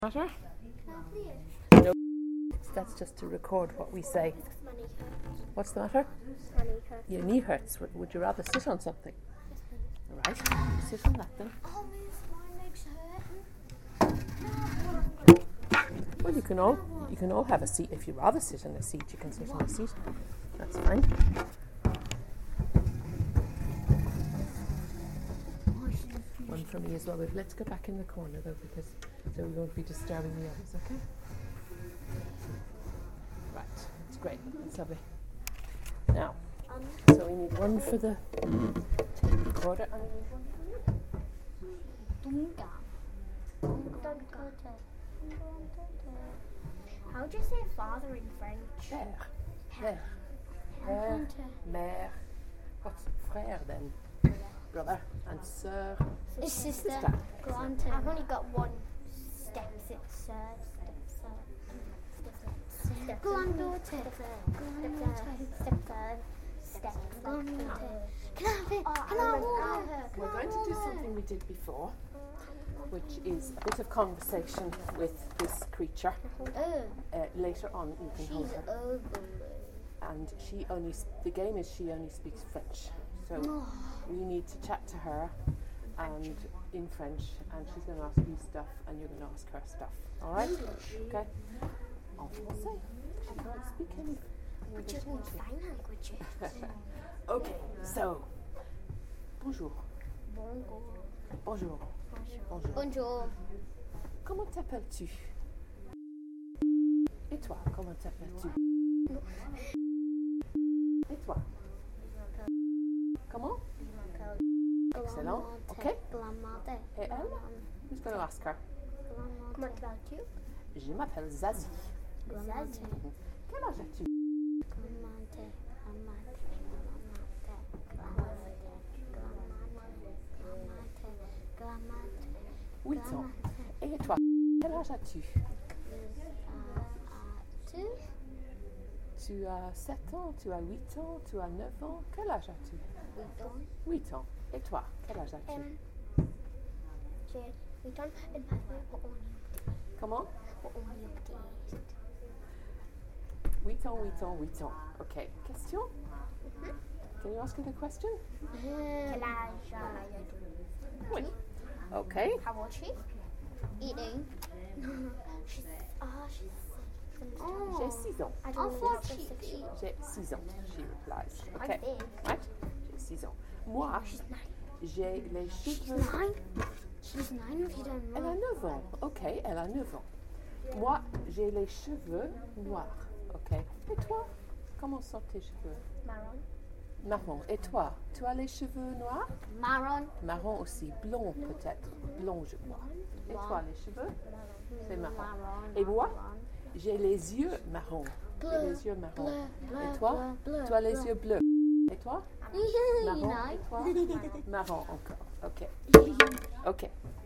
Matter? No, that's just to record what we say. What's the matter? My knee hurts. Your knee hurts. Would you rather sit on something? Right, sit on that then. Oh, my legs hurting. Well, you can all have a seat. If you rather sit on a seat, you can sit on a seat. That's fine. One for me as well. But let's go back in the corner though, because so we won't be disturbing the others. Okay. Right, that's great. That's lovely. Now, so we need one for the recorder and we need one for you. How do you say father in French? Père. Père. Mère. What's frère then? Brother and sœur. Sister. Grandpa. I've only got one stepsister. Granddaughter. We're going to do something we did before, which is a bit of conversation with this creature. Later on, you can hold her. And the game is she only speaks French. So we need to chat to her and in French, and she's going to ask you stuff and you're going to ask her stuff. All right? Okay. En français. She can't speak any English. Just need sign languages. Okay. So, bonjour. Bonjour. Bonjour. Comment t'appelles-tu? Et toi, comment t'appelles-tu? Et toi? Comment? Excellent. Okay. Et elle? Who's going to ask her? Comment t'appelles-tu? Je m'appelle Zazie. Zazie. Quel âge as-tu? 8 ans. Et toi? Quel âge as-tu? Tu as 7 ans, tu as 8 ans, tu as 9 ans. Quel âge as-tu? 8 ans. Et toi? Quel âge as-tu? J'ai 8 ans. Comment? 8 ans, 8 ans, 8 ans. Ok. Question? Can you ask her the question? Quel âge? Oui. Okay. How old is she? Eating. she's J'ai 6 ans. I don't know. J'ai 6 ans, she replies. I'm Okay. big. Right? J'ai 6 ans. Moi, j'ai les cheveux... She's 9 if you don't know. Elle a 9 ans. Ok, elle a 9 ans. Moi, j'ai les cheveux noirs. Ok. Et toi? Comment sont tes cheveux? Marron. Marron. Et toi? Tu as les cheveux noirs? Marron. Marron aussi. Blond peut-être. Blond, je crois. Et toi, les cheveux? C'est marron. Et moi, j'ai les yeux marrons. J'ai les yeux marrons. Et toi? Tu as les yeux bleus. Et toi? Marron. Et toi? Marron encore. Ok. Ok.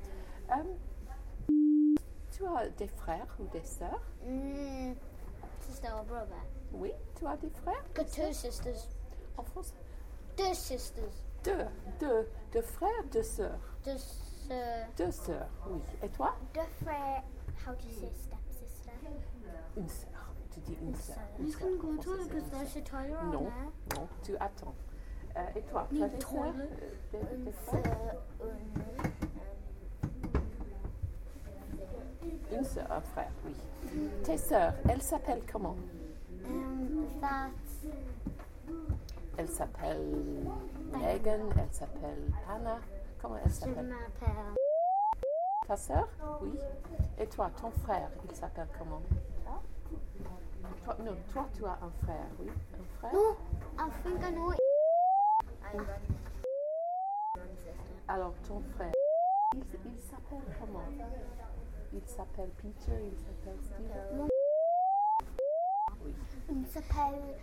Tu as des frères ou des sœurs? Sister or brother? Oui. Tu as des frères? Got 2 sisters. En français? 2 sisters. Deux frères, 2 sœurs. 2 2 sœurs, oui. Et toi? 2 frères. How do you say stepsister? Une sœur. Tu dis une sœur. You can go to it because there's a toilet on Non, there. non, tu attends. Et toi, tu as des sœurs? Des frères? Une sœur, un frère, oui. Tes sœurs, elles s'appellent comment? Elle s'appelle Megan, elle s'appelle Anna. Comment elle Je s'appelle? m'appelle. Ta sœur? Oui. Et toi, ton frère, il s'appelle comment? Toi, non, toi, tu as un frère, oui. Un frère? No, I think I know it. Alors, ton frère, il s'appelle comment? Il s'appelle Peter, il s'appelle Steve? Oui. Il s'appelle.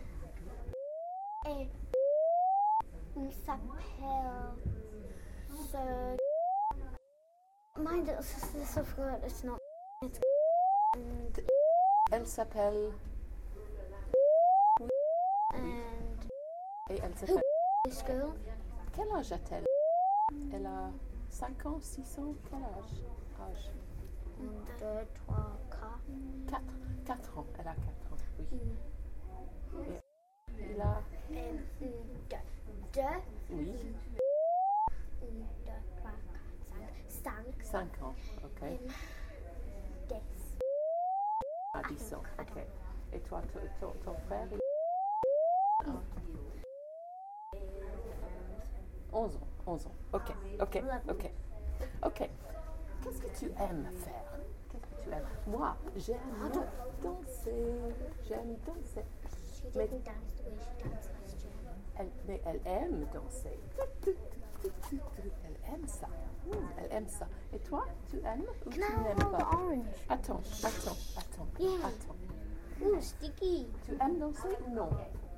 Il s'appelle. My little sister, so forgot it's not. It's. Elle s'appelle... And. Et elle s'appelle... School. Quel âge a-t-elle? Elle a 5 ans, 6 ans, quel âge? 2, 3, 4. 4 ans. Elle a 4 ans, oui. Et il a... 2. Oui. 1, 2, 3, 4, 5. 5 ans, ok. 10. À 10 ans, ok. Et toi, ton frère, il... 11 ans, 11 ans. Ok. Qu'est-ce que tu aimes faire? Qu'est-ce que tu aimes? Moi, j'aime danser. She didn't dance the way she danced last year. Mais elle aime danser. Elle aime ça. Elle aime ça. Et toi, tu aimes ou tu n'aimes pas? Orange. Attends. Yeah. Attends. Ooh, sticky. Tu aimes danser ou non?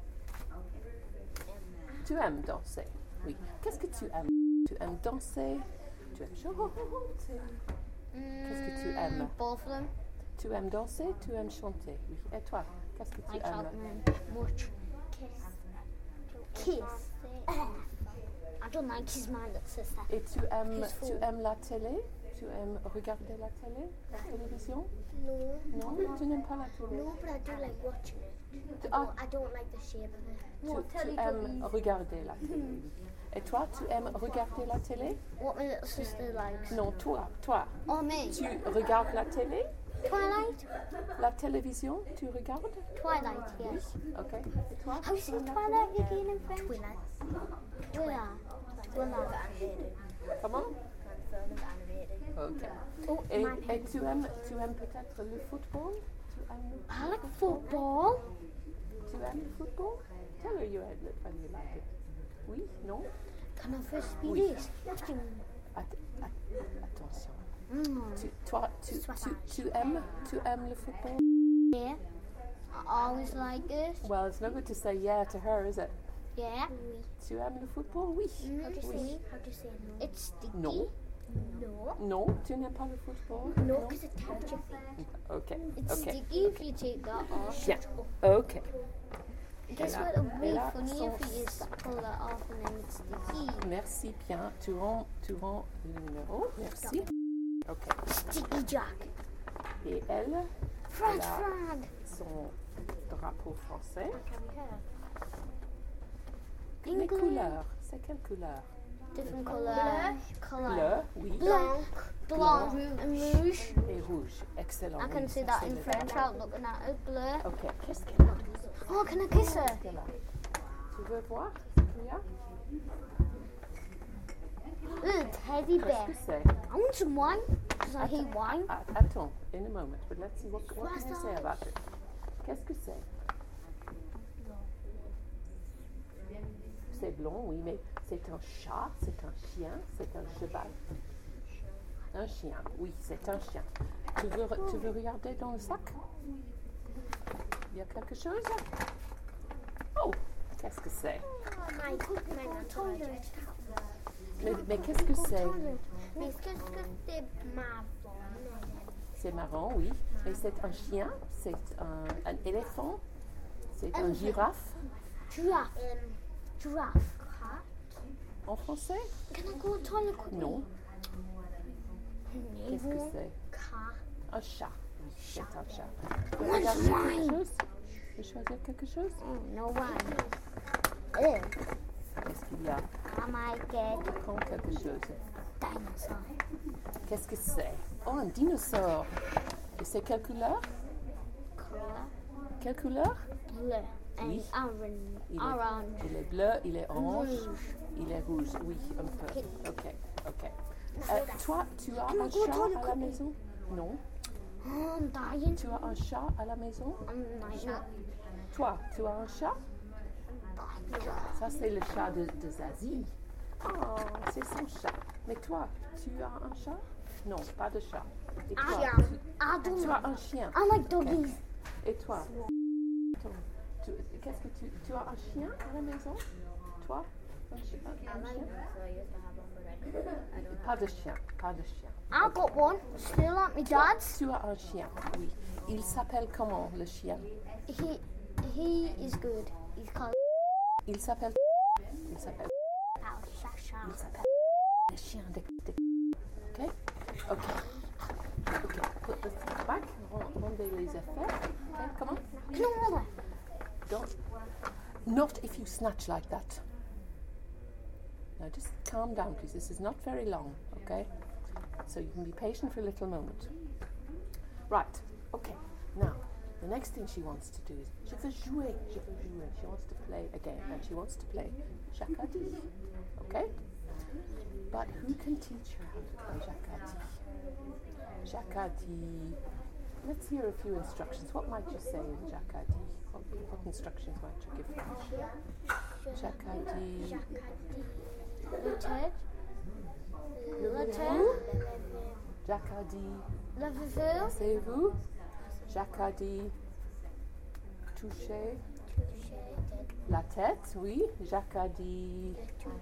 Tu aimes danser? Oui. Qu'est-ce que tu aimes? Tu aimes danser? Tu aimes chanter? Qu'est-ce que tu aimes? Both of them. Tu aimes danser? Tu aimes chanter? Oui. Et toi, qu'est-ce que tu I aimes? much. Kiss. I don't like his man that says that. Et tu aimes la télé? Tu aimes regarder la télé? La télévision? No. Non? Tu n'aimes pas la télé? No, but I do like watching it. Ah. I don't like the shape of it. Tu aimes regarder la télé? Et toi, tu aimes regarder la télé? What my little sister likes. Non, toi. Oh, me. Tu regardes la télé? Twilight? La télévision, tu regardes? Twilight, yes. Ok. Et toi? How is Twilight again in French? Twilight. Comment? Ok. Oh, Et tu aimes peut-être le football? I like football. Tu aimes le football? Tell her you like it. Oui? Non? Can I first be Oui. this? Attention. Tu aimes le football? Yeah. I always like it. Well, it's no good to say yeah to her, is it? Yeah. Tu aimes le football? Oui. How do you say no? It's sticky. Non. No. Non, tu n'aimes pas le football? No, because it touches your feet. Ok. It's sticky if you take that off. Bien. Ok. Guess what would be funny if you just pull that off and then it's sticky. Merci bien. Tu rends le numéro. Merci. Ok. Sticky Jack. Et elle French a flag. son drapeau français. Les England. couleurs. C'est quelle couleur? Different colour. Bleu, oui. Blanc. And rouge. Et rouge. Excellent. I can oui, see ça, that c'est in le French vert. out looking at it. Bleu. Ok. Qu'est-ce qu'elle a? Oh, can I kiss her? Qu'est-ce qu'elle a? Tu veux voir ce qu'il y a? Ooh, teddy bear. Qu'est-ce que c'est? I want some wine because I hate wine. Attends, in a moment. But let's see what can you say about it. Qu'est-ce que c'est? C'est blond, oui, mais c'est un chat, c'est un chien, c'est un cheval. Un chien, oui, c'est un chien. Tu veux regarder dans le sac? Il y a quelque chose? Oh, qu'est-ce que c'est? Mais qu'est-ce que c'est? Mais est-ce que c'est marron? C'est marrant, oui. Et c'est un chien, c'est un éléphant, c'est un girafe. Giraffe. Giraffe. En français? Can I go to the toilet quickly? Non. Qu'est-ce que c'est? Cat. Un chat. Oui, c'est un chat. Tu veux regarder quelque chose? Tu veux choisir quelque chose? No wine. Qu'est-ce qu'il y a? I might get Prends quelque chose. dinosaur. Qu'est-ce que c'est? Oh, un dinosaure. Et c'est quelle couleur? Color. Quelle couleur? Bleu. And Oui. orange. Il est bleu, il est orange, Rouge. il est rouge. Oui, un peu. Ok. Toi, tu as Can I un go to chat the à la toilet? maison? Non. Oh, I'm dying. Tu as un chat à la maison? I'm dying. Toi, tu as un chat? Ça, c'est le chat de Zazie. Oh, c'est son chat. Mais toi, tu as un chat? Non, pas de chat. Et toi, I don't tu know. as un chien. I like doggies. Et toi? Qu'est-ce que tu as un chien à la maison? Toi? Un chien? Pas de chien. I got one. Still at my dad's. Tu as un chien, oui. Il s'appelle comment, le chien? He is good. He's called Il s'appelle... Shasha. le chien de... Ok? Ok. observer les effets. Okay, come on. Knolle. Don't. Not if you snatch like that. Now just calm down, please. This is not very long, okay? So you can be patient for a little moment. Right, okay. Now, the next thing she wants to do is, je veux jouer, je veux jouer. She wants to play again, and she wants to play Jacquardie, okay? But who can teach her how to play Jacquardie? Jacquardie. Let's hear a few instructions. What might you say in Jacquardie? What instructions might you give her? Jacquardie. Le tête. Le tête. Jacquardie. Levez-vous. Asseyez-vous. Jacquardie. Touchez la tête, oui. Jacquardie.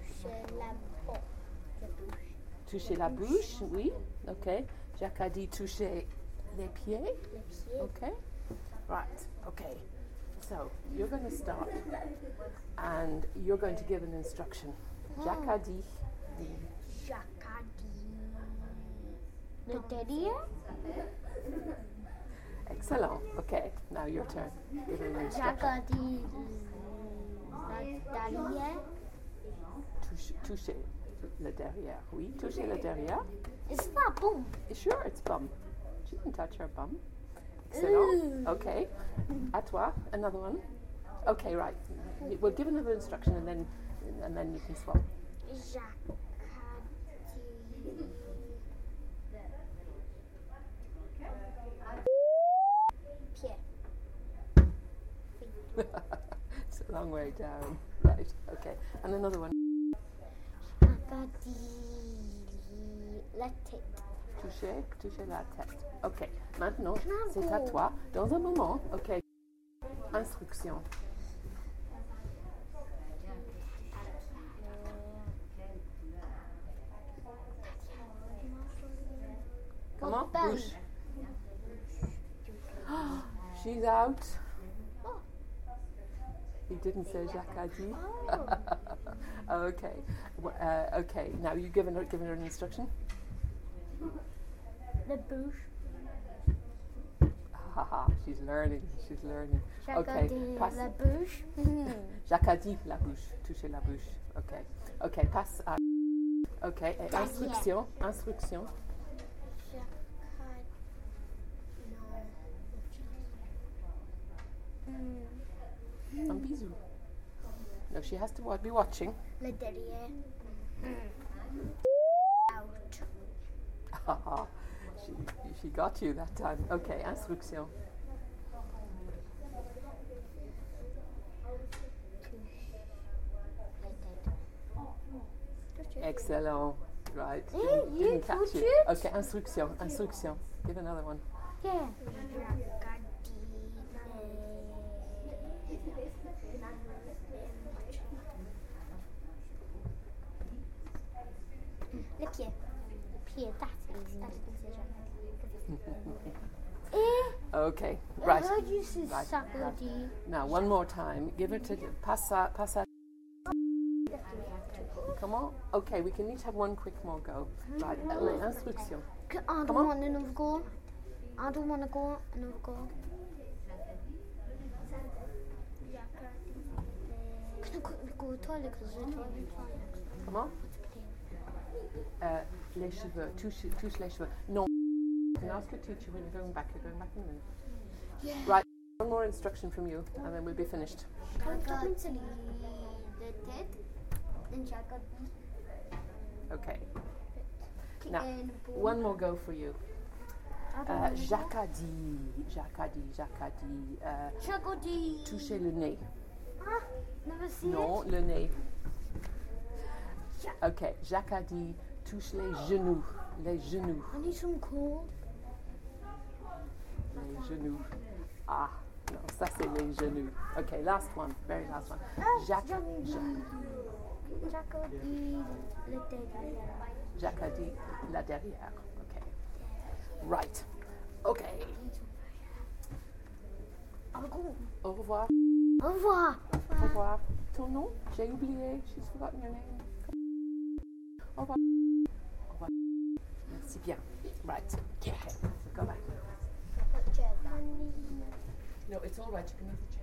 Toucher la bouche, oui. Okay. Jacquardie, toucher les pieds. Okay. Right. Okay. So you're going to start, and you're going to give an instruction. Jacquardie. Le derrière. Excellent. Okay. Now your turn. Give an instruction. Jacquardie. La derrière. Toucher le derrière. Oui. Toucher le derrière. It's not boom. Sure, it's bum. She can touch her bum. Excellent. Okay. À toi. Another one. Okay, right. We'll give another instruction and then you can swap. It's a long way down. Right. Okay. And another one. La tête. Toucher la tête. Ok. Maintenant, c'est à toi. Dans un moment. Ok. Instruction. Comment? Bouche. She's out. You didn't say Jacquardie. Okay. Okay. Now you giving her an instruction. The bouche. Haha. She's learning. Okay. Passe. La bouche. Jacquardie la bouche. Toucher la bouche. Okay. Okay. Passe à. Okay. Et instruction. Instruction. Un bisou. No, she has to be watching. Le derrière. Out. Haha. She got you that time. Okay, instruction. Excellent. Right. Didn't catch you. Okay, instruction. Instruction. Give another one. Yeah. Le pied. Le pied. Okay, right. I heard you say Right. Jacquardie. Now, one more time. Give her to passa. Come on. Okay, we can each have one quick more go. Right. Instruction. I don't want another go. I don't want to go. Another go. Can I go to the toilet? Because the toilet. Comment? Les cheveux. Touche les cheveux. No. You can ask your teacher when you're going back. You're going back in a minute. Yeah. Right. One more instruction from you, and then we'll be finished. Jacquardie. The tête. Then Jacquardie. Okay. Now, one more go for you. Jacquardie. Jacquardie. Toucher le nez. Ah, never seen Non, it. le nez. Okay, Jacquardie touche les genoux. Les genoux. I need some cold. Les genoux. Ah, non, ça c'est les genoux. Okay, last one, very last one. Jacquardie le derrière. Jacquardie la derrière. Okay. Right. Okay. Au revoir. Au revoir. Au revoir. Ton nom? J'ai oublié. She's forgotten your name. Au revoir. Au revoir. Merci bien. Right. Okay. Go back. It's all right, you can leave the chair.